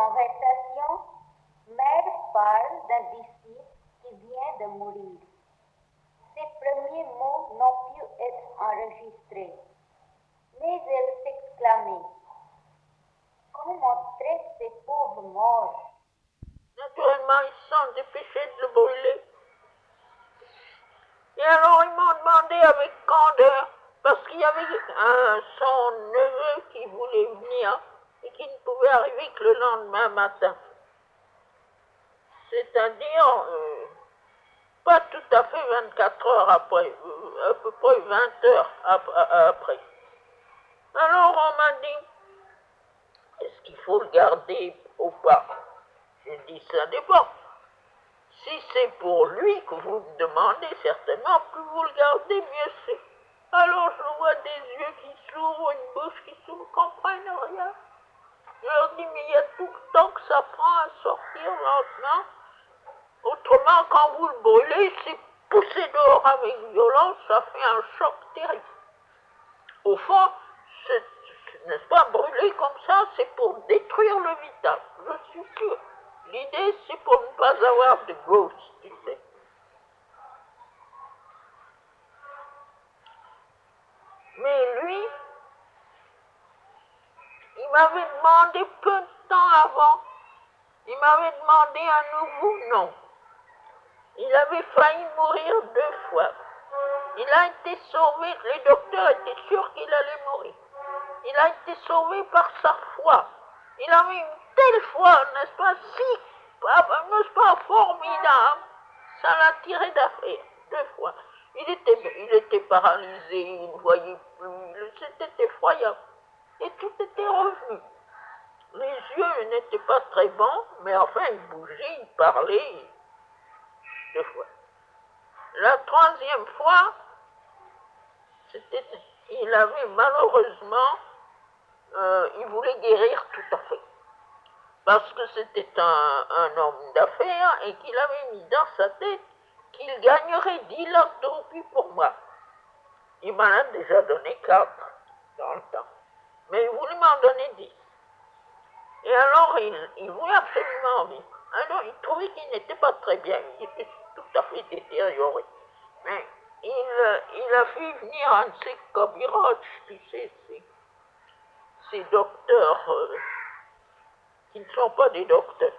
conversation, Mère parle d'un disciple qui vient de mourir. Ses premiers mots n'ont pu être enregistrés, mais elle s'exclamait: comment traite ces pauvres morts? Naturellement, ils se sont dépêchés de le brûler. Et alors, ils m'ont demandé avec candeur, parce qu'il y avait son neveu qui voulait venir et qui ne pouvait arriver que le lendemain matin. C'est-à-dire, pas tout à fait 24 heures après, à peu près 20 heures après. Alors, on m'a dit, est-ce qu'il faut le garder ou pas? J'ai dit, ça dépend. Si c'est pour lui que vous me demandez, certainement, plus vous le gardez, mieux c'est. Alors je vois des yeux qui s'ouvrent, une bouche qui s'ouvre, ne comprennent rien. Je leur dis, mais il y a tout le temps que ça prend à sortir lentement. Autrement, quand vous le brûlez, c'est poussé dehors avec violence, ça fait un choc terrible. Au fond, n'est-ce pas, brûler comme ça, c'est pour détruire le vital, je suis sûr. L'idée, c'est pour ne pas avoir de ghost, tu sais. Mais lui, il m'avait demandé peu de temps avant, il m'avait demandé un nouveau nom. Il avait failli mourir 2 fois. Il a été sauvé, les docteurs étaient sûrs qu'il allait mourir. Il a été sauvé par sa foi. Il avait une telle foi, n'est-ce pas, n'est-ce pas, formidable. Ça l'a tiré d'affaire 2 fois. Il était paralysé, il ne voyait plus, c'était effroyable. Et tout était revenu. Les yeux n'étaient pas très bons, mais enfin, il bougeait, il parlait 2 fois. La 3e fois, il avait malheureusement, il voulait guérir tout à fait. Parce que c'était un homme d'affaires et qu'il avait mis dans sa tête qu'il gagnerait 10 lacs de roupies pour moi. Il m'en a déjà donné 4 dans le temps. Mais il voulait m'en donner 10. Et alors, il voulait absolument vivre. Alors, il trouvait qu'il n'était pas très bien. Il était tout à fait détérioré. Mais il a fait venir un de ses cobiroches, tu sais, ces docteurs qui ne sont pas des docteurs,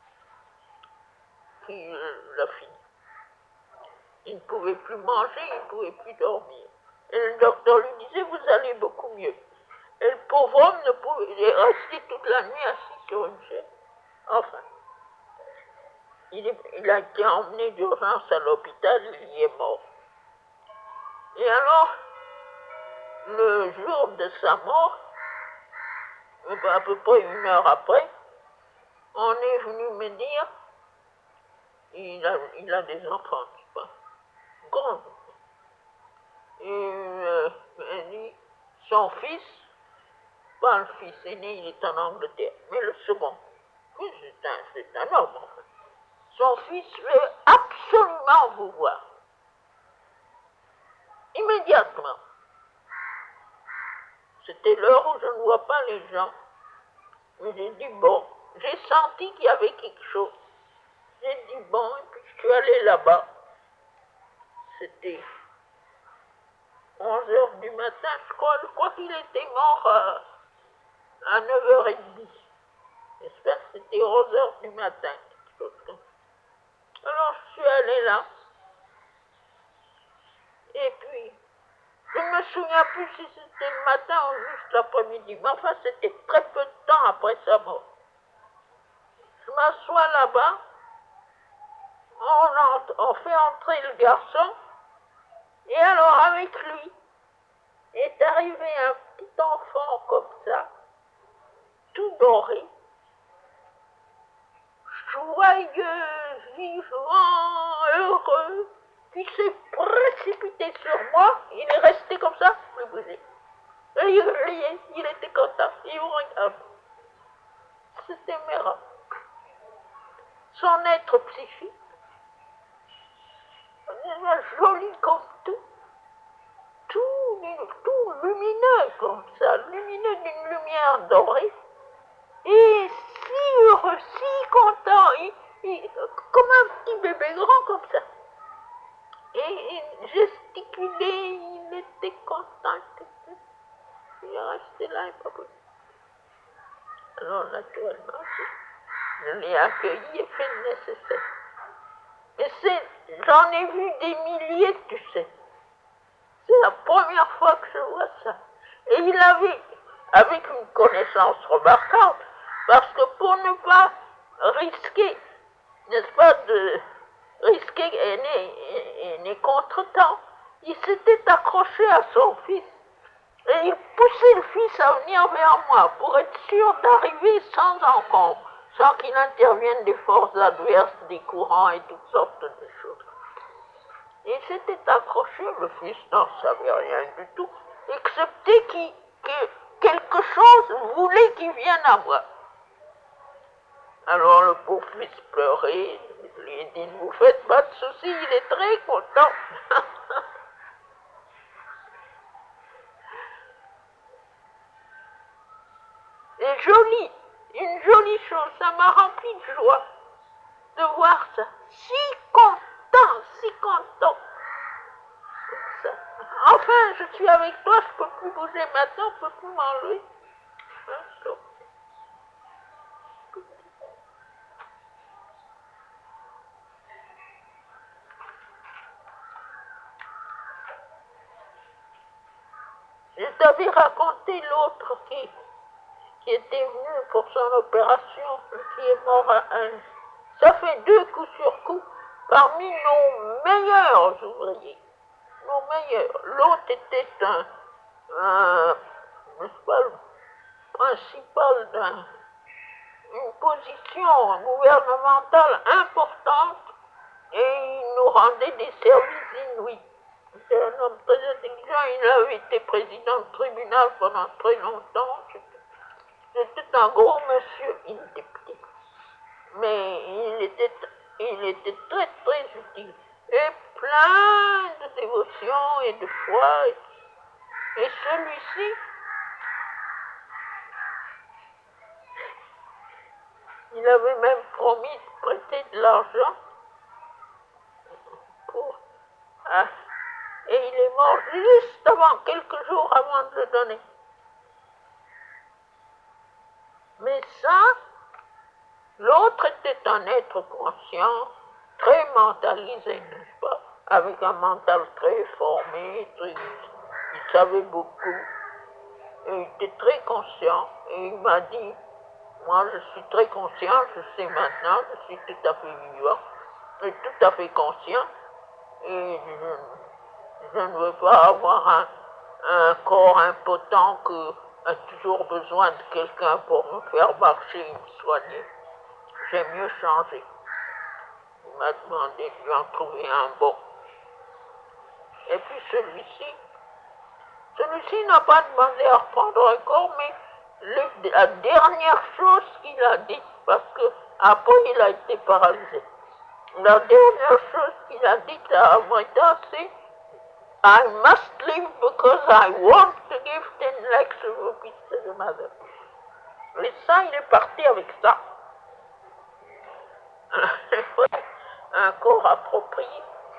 qui l'a fini. Il ne pouvait plus manger, il ne pouvait plus dormir. Et le docteur lui disait, vous allez beaucoup mieux. Et le pauvre homme ne pouvait rester toute la nuit assis sur une chaise. Enfin, il a été emmené d'urgence à l'hôpital, il y est mort. Et alors, le jour de sa mort, à peu près 1 heure après, on est venu me dire, il a des enfants, je sais pas, grands. Et il dit, son fils, pas le fils aîné, il est en Angleterre, mais le second, c'est un homme en fait. Son fils veut absolument vous voir. Immédiatement. C'était l'heure où je ne vois pas les gens. Mais j'ai dit, bon, j'ai senti qu'il y avait quelque chose. J'ai dit, bon, et puis je suis allé là-bas. C'était 11 heures du matin, je crois qu'il était mort à 9h30. J'espère que c'était 11 heures du matin, quelque chose comme ça. Alors je suis allé là. Et puis, je ne me souviens plus si c'était le matin ou juste l'après-midi. Mais enfin, c'était très peu de temps après sa mort. Je m'assois là-bas. On fait entrer le garçon. Et alors, avec lui, est arrivé un petit enfant comme ça, tout doré, joyeux, vivant, heureux, qui s'est précipité sur moi. Il est resté comme ça, plus bougé. Et il riait, il était content, il vous regarde. C'était merveilleux. Son être psychique, joli comme tout lumineux comme ça, lumineux d'une lumière dorée, et si heureux Et il gesticulait, il était content. Il est resté là et pas bougé. Alors naturellement, je l'ai accueilli et fait le nécessaire. Mais j'en ai vu des milliers, tu sais. C'est la première fois que je vois ça. Et il avait, avec une connaissance remarquable, parce que pour ne pas risquer, n'est-ce pas, de risquer les contretemps, il s'était accroché à son fils. Et il poussait le fils à venir vers moi pour être sûr d'arriver sans encombre, sans qu'il intervienne des forces adverses, des courants et toutes sortes de choses. Et il s'était accroché, le fils n'en savait rien du tout, excepté que quelque chose voulait qu'il vienne à moi. Alors le pauvre fils pleurait, je lui ai dit, ne vous faites pas de soucis, il est très content. Et joli, une jolie chose, ça m'a rempli de joie de voir ça. Si content, si content. Ça. Enfin, je suis avec toi, je ne peux plus bouger maintenant, je ne peux plus m'enlever. Je t'avais raconté l'autre qui était venu pour son opération, qui est mort ça fait 2 coups sur coup parmi nos meilleurs ouvriers. Nos meilleurs. L'autre était n'est-ce pas, le principal d'une position gouvernementale importante et il nous rendait des services inouïs. C'est un homme très intelligent, il avait été président du tribunal pendant très longtemps. C'était un gros monsieur, il était petit, mais il était très très utile et plein de dévotion et de foi. Et celui-ci, il avait même promis de prêter de l'argent pour... et il est mort juste avant, quelques jours avant de le donner. Mais ça, l'autre était un être conscient, très mentalisé, n'est-ce pas, avec un mental très formé, il savait beaucoup, et il était très conscient, et il m'a dit, moi je suis très conscient, je sais maintenant, je suis tout à fait vivant, et tout à fait conscient, et je ne veux pas avoir un corps impotent qui a toujours besoin de quelqu'un pour me faire marcher et me soigner. J'ai mieux changé. Il m'a demandé de lui en trouver un bon. Et puis celui-ci n'a pas demandé à reprendre un corps, mais la dernière chose qu'il a dit, parce qu'après il a été paralysé, la dernière chose qu'il a dit à Amrita, c'est I must live because I want to give 10 lakhs rupees to the mother. Et ça, il est parti avec ça. Un corps approprié.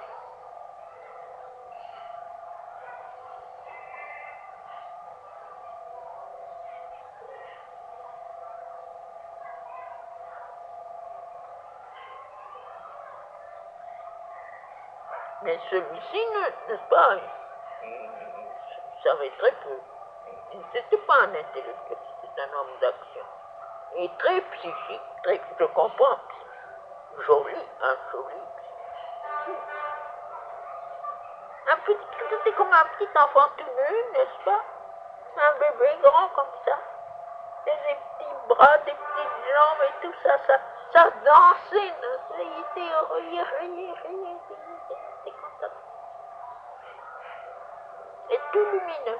Mais celui-ci, n'est-ce pas, il savait très peu. C'était pas un intellectuel, c'était un homme d'action. Et très psychique, je comprends, joli, un joli. C'était comme un petit enfant tout nu, n'est-ce pas? Un bébé grand comme ça. Des petits bras, des petites jambes et tout ça, ça dansait, il était heureux, il était content. Et tout lumineux.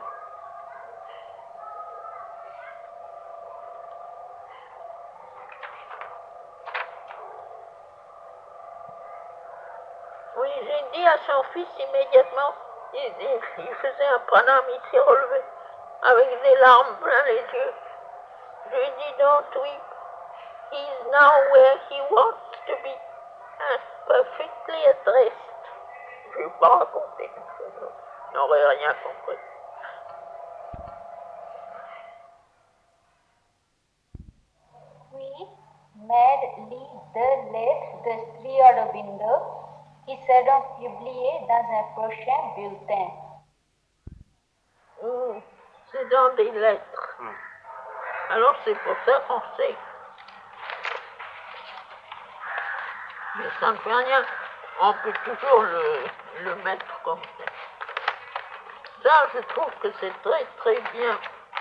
Oui, j'ai dit à son fils immédiatement, il faisait un pranam, il s'est relevé avec des larmes plein les yeux. Je lui ai dit, don't weep, he's now where he wants to be, perfectly at rest. je ne vais pas raconter. Ils n'auraient rien compris. Oui, mère lit deux lettres de Sri Aurobindo qui seront publiées dans un prochain bulletin. C'est dans des lettres. Alors c'est pour ça qu'on sait. Mais ça ne fait rien. On peut toujours le mettre comme ça. Ça, je trouve que c'est très très bien.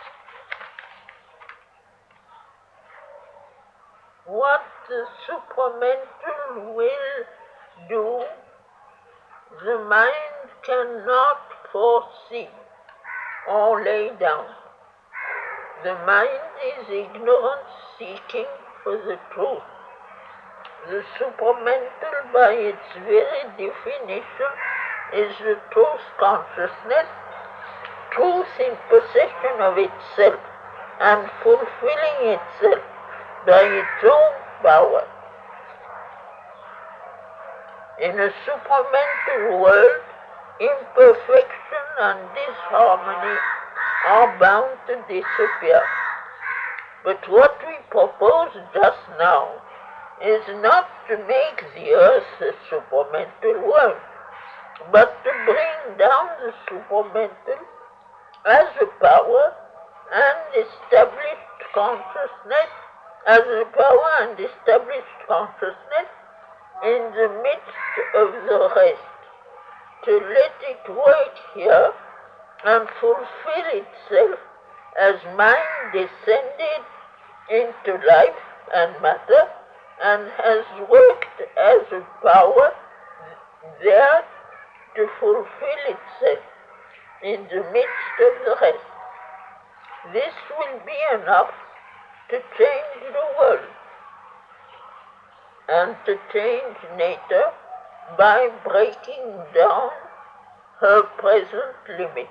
What the supramental will do, the mind cannot foresee or lay down. The mind is ignorance seeking for the truth. The supramental, by its very definition, is the truth consciousness, truth in possession of itself and fulfilling itself by its own power. In a supramental world, imperfection and disharmony are bound to disappear. But what we propose just now is not to make the earth a supramental world, but to bring down the supramental as a power and established consciousness, as a power and established consciousness in the midst of the rest, to let it work here and fulfill itself as mind descended into life and matter and has worked as a power there to fulfill itself in the midst of the rest. This will be enough to change the world and to change nature by breaking down her present limits.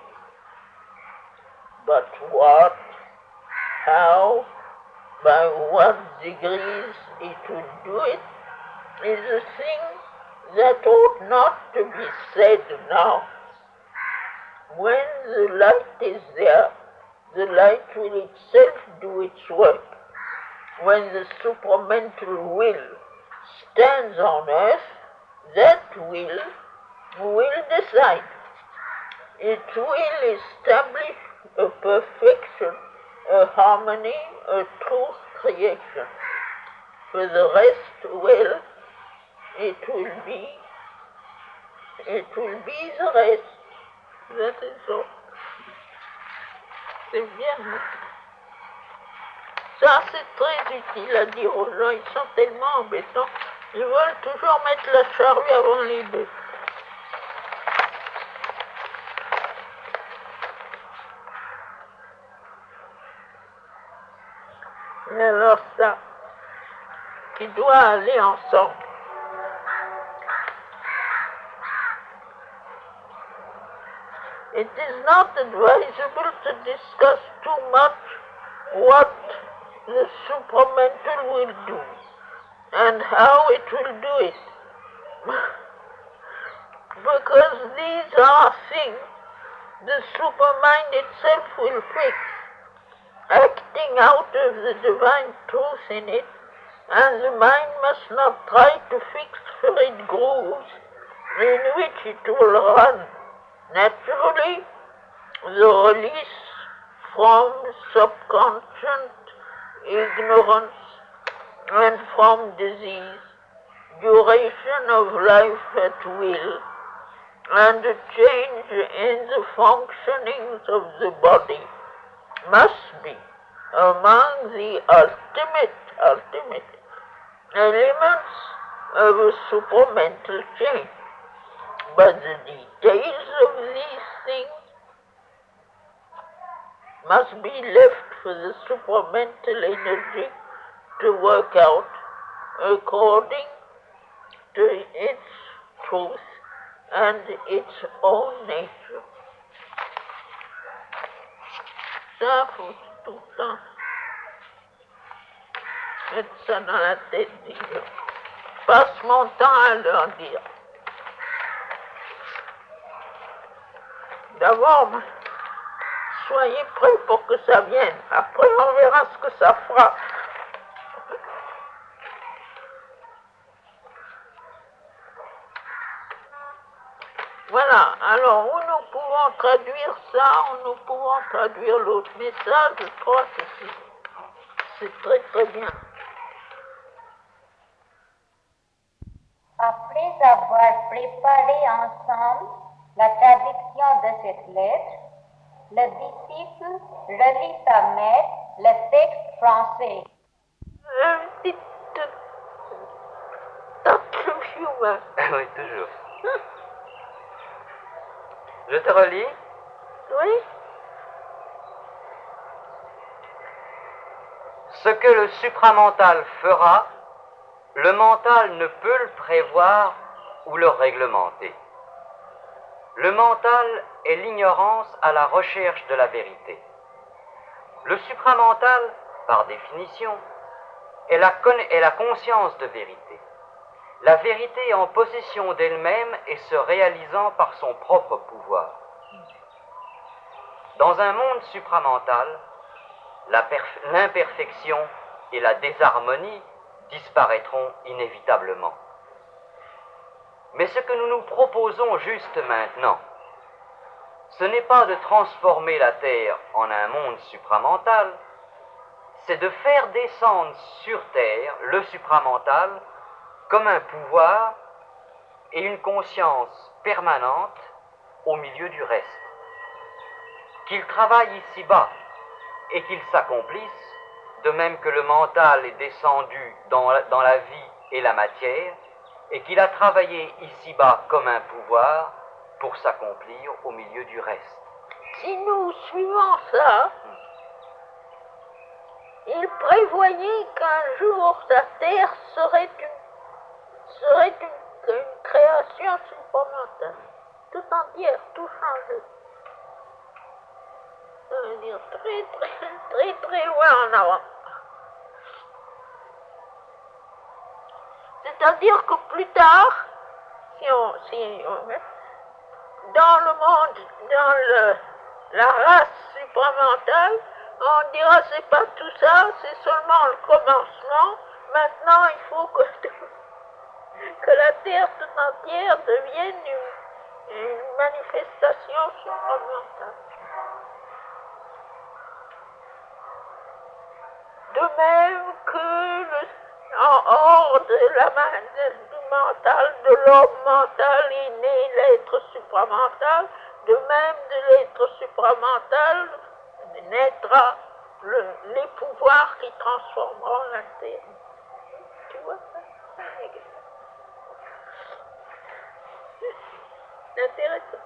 But what, how, by what degrees it will do it is a thing that ought not to be said now. When the light is there, the light will itself do its work. When the supramental will stands on earth, that will decide. It will establish a perfection, a harmony, a truth creation. For the rest, well, it will be the rest. That is all. C'est bien. Ça, c'est très utile à dire aux gens. Ils sont tellement embêtants. Ils veulent toujours mettre la charrue avant les bœufs. Et alors ça, qui doit aller ensemble. It is not advisable to discuss too much what the supramental will do and how it will do it. Because these are things the supermind itself will fix, acting out of the divine truth in it, and the mind must not try to fix for it grooves in which it will run. Naturally, the release from subconscious ignorance and from disease, duration of life at will, and a change in the functionings of the body must be among the ultimate elements of a supramental change. But the details of these things must be left for the supramental energy to work out according to its truth and its own nature. Ça, faut tout le temps mettre ça dans la tête des gens. Je passe mon temps à leur dire. d'abord, soyez prêts pour que ça vienne. Après, on verra ce que ça fera. Voilà, alors où nous pouvons traduire ça, où nous pouvons traduire l'autre message, je crois que c'est très très bien. Après avoir préparé ensemble la traduction de cette lettre, le disciple relit à maître le texte français. Une petite touch of humor. Oui, toujours. Je te relis. Oui? Ce que le supramental fera, le mental ne peut le prévoir ou le réglementer. Le mental est l'ignorance à la recherche de la vérité. Le supramental, par définition, est la conscience de vérité. La vérité en possession d'elle-même et se réalisant par son propre pouvoir. Dans un monde supramental, l'imperfection et la désharmonie disparaîtront inévitablement. Mais ce que nous nous proposons juste maintenant, ce n'est pas de transformer la Terre en un monde supramental, c'est de faire descendre sur Terre le supramental comme un pouvoir et une conscience permanente au milieu du reste. Qu'il travaille ici-bas et qu'il s'accomplisse, de même que le mental est descendu dans la vie et la matière, et qu'il a travaillé ici-bas comme un pouvoir pour s'accomplir au milieu du reste. Si nous suivons ça, il prévoyait qu'un jour la Terre serait une création supramentale, tout entière, tout changé. Ça veut dire très très très très loin en avant. C'est-à-dire que plus tard, dans le monde, la race supramentale, on dira c'est pas tout ça, c'est seulement le commencement. Maintenant, il faut que la Terre tout entière devienne une manifestation supramentale. De même que hors du mental, de l'homme mental est né l'être supramental, de même de l'être supramental naîtra les pouvoirs qui transformeront la Terre. Tu vois ça? C'est intéressant.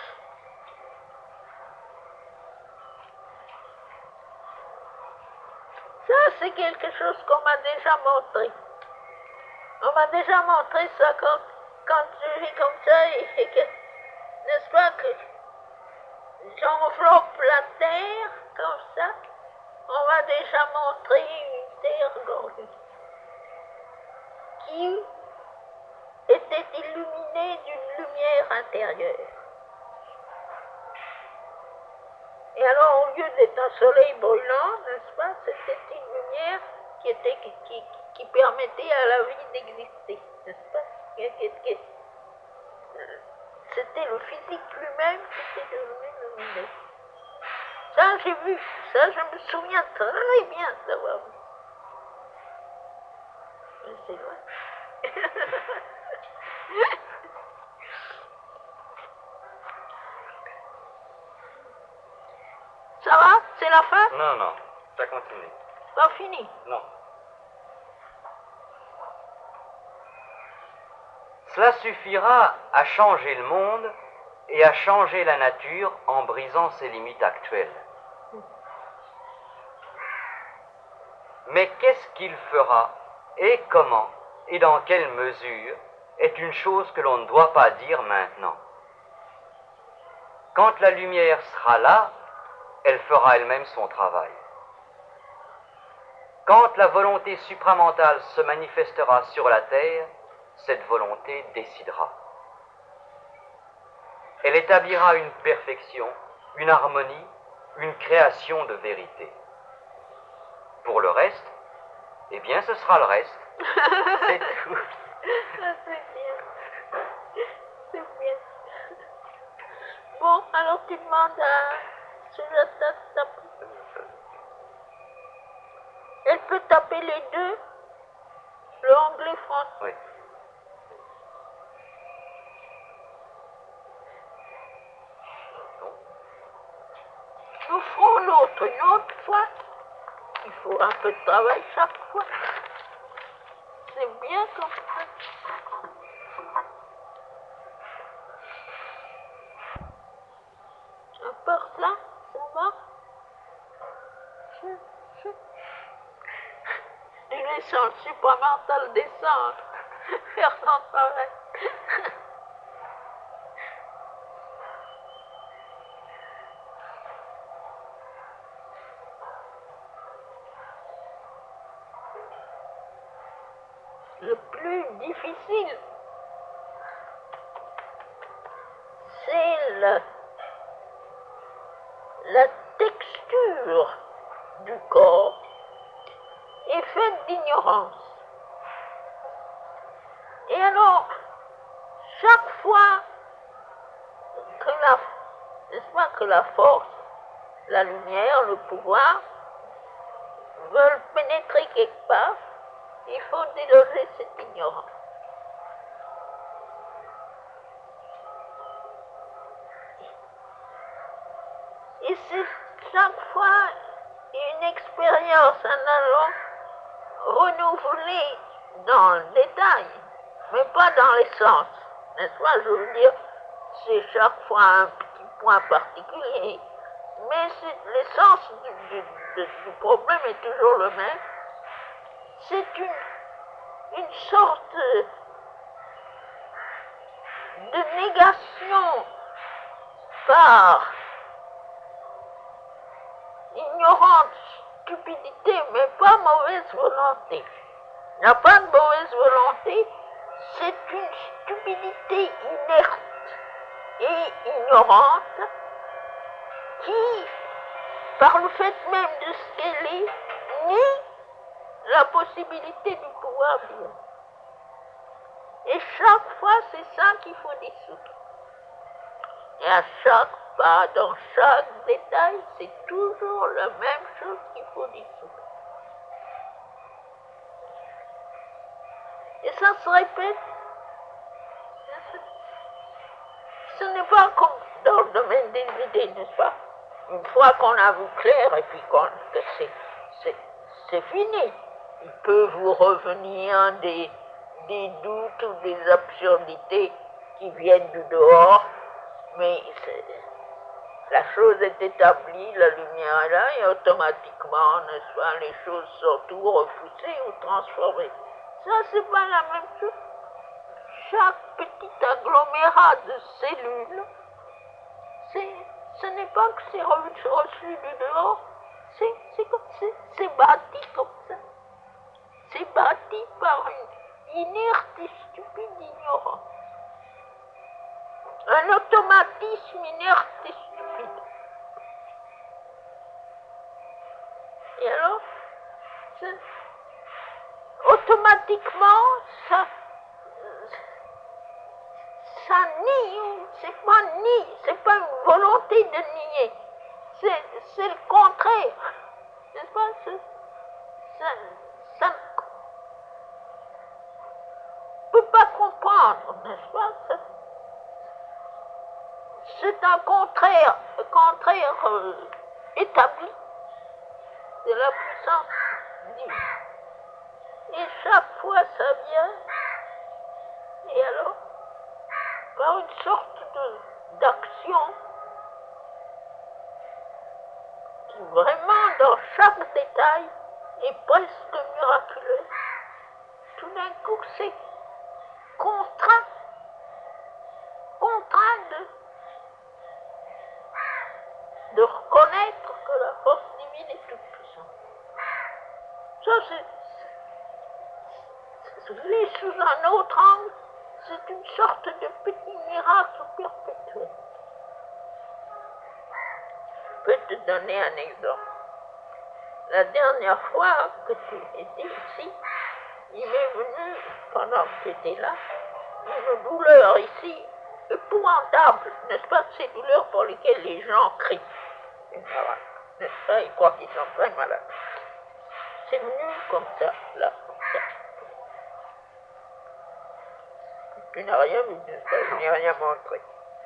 Ça, c'est quelque chose qu'on m'a déjà montré. On m'a déjà montré ça quand je vis comme ça et que, n'est-ce pas, que j'enveloppe la terre comme ça. On m'a déjà montré une terre gorgée qui était illuminée d'une lumière intérieure. Et alors, au lieu d'être un soleil brûlant, n'est-ce pas, c'était une lumière qui permettait à la vie d'exister, n'est-ce pas? C'était le physique lui-même qui était devenu lumineux. Ça, j'ai vu, ça, je me souviens très bien d'avoir vu. Mais c'est vrai. Ça va? C'est la fin? Non, non, ça continue. Pas fini? Non. Cela suffira à changer le monde et à changer la nature en brisant ses limites actuelles. Mais qu'est-ce qu'il fera et comment et dans quelle mesure est une chose que l'on ne doit pas dire maintenant. Quand la lumière sera là, elle fera elle-même son travail. Quand la volonté supramentale se manifestera sur la terre, cette volonté décidera. elle établira une perfection, une harmonie, une création de vérité. Pour le reste, eh bien, ce sera le reste. C'est tout. Ah, c'est bien. C'est bien. Bon, alors tu demandes à Sujata de taper. Elle peut taper les deux, le anglais français. Oui. Nous ferons l'autre une autre fois. Il faut un peu de travail chaque fois. C'est bien comme ça. À part ça, ça va? Il est sur le supramental descendre, faire son travail. Le plus difficile, c'est la texture du corps est faite d'ignorance. Et alors, chaque fois que la force, la lumière, le pouvoir veulent pénétrer quelque part, il faut déloger cette ignorance. Et c'est chaque fois une expérience en allant renouveler dans le détail, mais pas dans l'essence. N'est-ce pas? Je veux dire, c'est chaque fois un petit point particulier, mais l'essence du problème est toujours le même. C'est une sorte de négation par ignorante, stupidité, mais pas mauvaise volonté. Il n'y a pas de mauvaise volonté, c'est une stupidité inerte et ignorante qui, par le fait même de ce qu'elle est, nie la possibilité du pouvoir divin. Et chaque fois, c'est ça qu'il faut dissoudre. Et à chaque pas, dans chaque détail, c'est toujours la même chose qu'il faut dissoudre. Et ça se répète. Ce n'est pas comme dans le domaine des idées, n'est-ce pas? Une fois qu'on a vu clair et puis que c'est fini. Il peut vous revenir des doutes ou des absurdités qui viennent du dehors, mais la chose est établie, la lumière est là, et automatiquement, n'est-ce pas, les choses sont tout repoussées ou transformées. Ça, c'est pas la même chose. Chaque petit agglomérat de cellules, ce n'est pas que c'est reçu du dehors, c'est bâti comme ça. C'est bâti par une inerte et stupide ignorance. Un automatisme inerte et stupide. Et alors, automatiquement, ça nie, c'est pas une volonté de nier, c'est le contraire, n'est-ce pas? Ça ne peut pas comprendre, n'est-ce pas? C'est un contraire établi de la puissance divine. Et chaque fois ça vient, et alors, par une sorte d'action qui vraiment dans chaque détail est presque miraculeuse, tout d'un coup c'est contraint de reconnaître que la force divine est toute puissante. Ça c'est vu sous un autre angle, c'est une sorte de petit miracle perpétuel. peux te donner un exemple. La dernière fois que tu étais ici, il m'est venu, pendant que tu étais là, une douleur ici épouvantable, n'est-ce pas, ces douleurs pour lesquelles les gens crient. N'est-ce pas, ils croient qu'ils sont très malades. C'est venu comme ça, là, comme ça. Tu n'as rien vu, n'est-ce pas, je n'ai rien montré.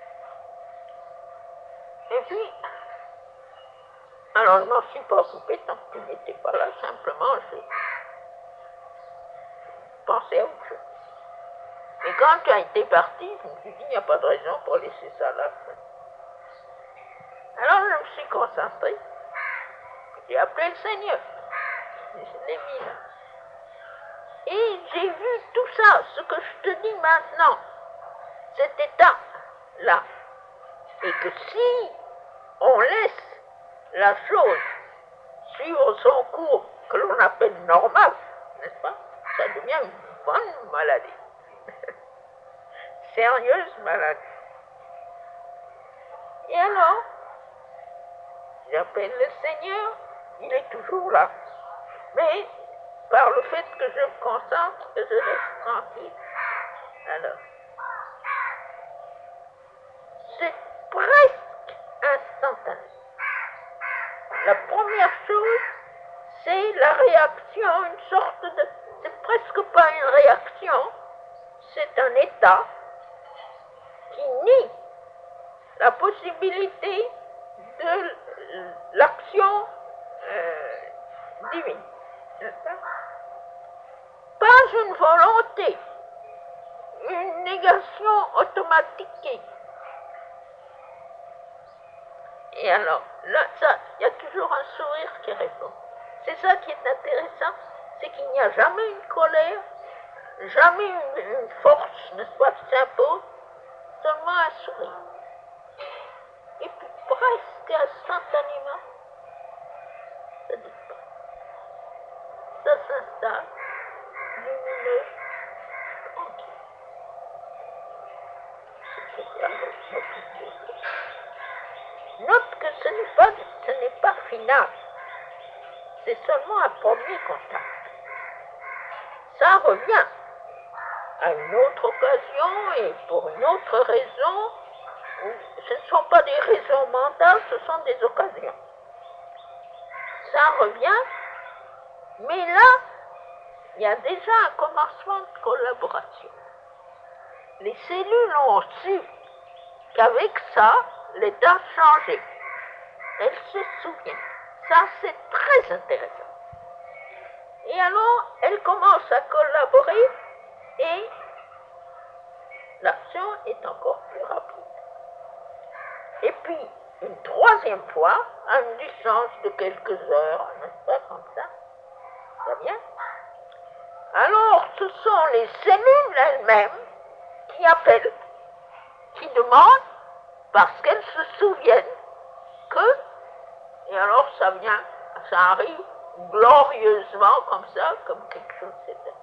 Et puis, alors je m'en suis pas occupé tant que tu n'étais pas là, simplement je pensais à autre chose. Et quand tu as été parti, je me suis dit, il n'y a pas de raison pour laisser ça là. Alors je me suis concentré, j'ai appelé le Seigneur, je l'ai mis là. Et j'ai vu tout ça, ce que je te dis maintenant, cet état-là. Et que si on laisse la chose suivre son cours que l'on appelle normal, n'est-ce pas, ça devient une bonne maladie. Sérieuse maladie. Et alors, j'appelle le Seigneur, il est toujours là. Mais par le fait que je me concentre, que je reste tranquille. Alors, c'est presque instantané. La première chose, c'est la réaction, une sorte de... C'est presque pas une réaction, c'est un état qui nie la possibilité de l'action divine. Pas une volonté, une négation automatique. Et alors, là, ça, il y a toujours un sourire qui répond. C'est ça qui est intéressant, c'est qu'il n'y a jamais une colère, jamais une force, n'est-ce pas, qui s'impose, seulement un sourire. Et puis presque instantanément, ça disparaît. Ça s'installe, lumineux, tranquille. Note que ce n'est pas final. C'est seulement un premier contact. Ça revient à une autre occasion et pour une autre raison. Ce ne sont pas des raisons mentales, ce sont des occasions. Ça revient, mais là, il y a déjà un commencement de collaboration. Les cellules ont su qu'avec ça, l'état changeait. Elles se souviennent. Ça, c'est très intéressant. Et alors, elles commencent à collaborer et l'action est encore plus rapide. Et puis, une troisième fois, à une distance de quelques heures, n'est-ce pas, comme ça, ça vient. Alors, ce sont les cellules elles-mêmes qui appellent, qui demandent, parce qu'elles se souviennent que, et alors ça vient, ça arrive glorieusement comme ça, comme quelque chose d'éternel.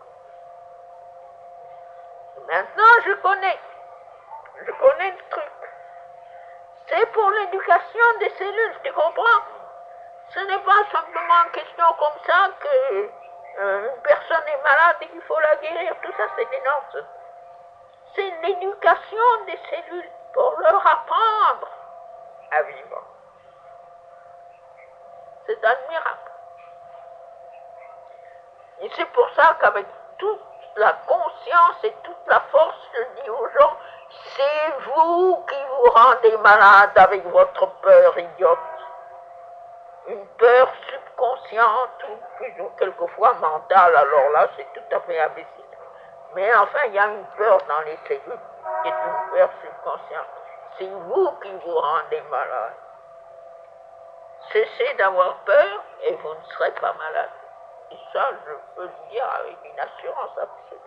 Maintenant, je connais le truc. C'est pour l'éducation des cellules, tu comprends? Ce n'est pas simplement une question comme ça que une personne est malade et qu'il faut la guérir, tout ça c'est des normes. C'est l'éducation des cellules pour leur apprendre à vivre. C'est admirable. Et c'est pour ça qu'avec toute la conscience et toute la force, je dis aux gens, c'est vous qui vous rendez malade avec votre peur idiote. Une peur subconsciente ou quelquefois mentale, alors là c'est tout à fait imbécile. Mais enfin, il y a une peur dans les cellules qui est une peur subconsciente. C'est vous qui vous rendez malade. Cessez d'avoir peur et vous ne serez pas malade. Et ça, je peux le dire avec une assurance absolue.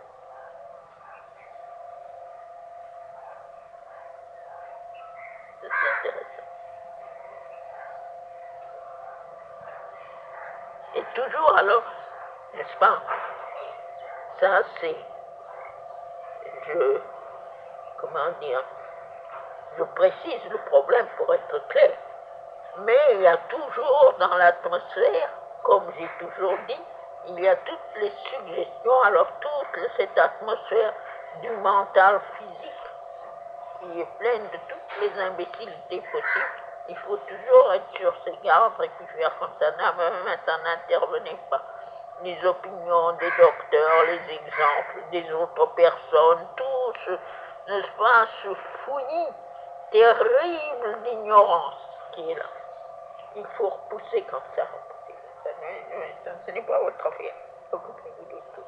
C'est intéressant. Et toujours alors, n'est-ce pas, ça c'est, comment dire, je précise le problème pour être clair. Mais il y a toujours dans l'atmosphère, comme j'ai toujours dit, il y a toutes les suggestions, alors toute cette atmosphère du mental physique qui est pleine de toutes les imbécilités possibles. Il faut toujours être sur ses gardes et puis faire comme ça. Ça n'intervenez pas. Les opinions des docteurs, les exemples des autres personnes, tout ce, n'est-ce pas, ce fouillis terrible d'ignorance qui est là. Il faut repousser comme ça, repousser. Ce n'est pas votre affaire. Occupez-vous de tout.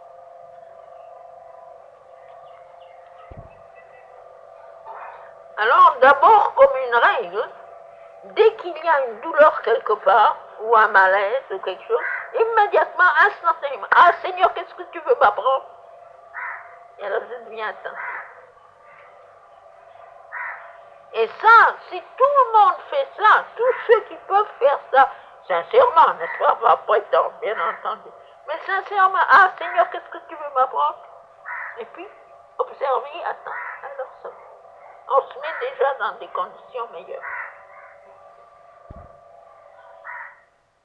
Alors, d'abord, comme une règle, dès qu'il y a une douleur quelque part, ou un malaise, ou quelque chose, immédiatement, instantanément, ah Seigneur, qu'est-ce que tu veux m'apprendre? Et alors, je deviens attentif. Et ça, si tout le monde fait ça, tous ceux qui peuvent faire ça, sincèrement, n'est-ce pas, pas prétendre, bien entendu, mais sincèrement, ah Seigneur, qu'est-ce que tu veux m'apprendre? Et puis, observer, attends, alors ça, on se met déjà dans des conditions meilleures.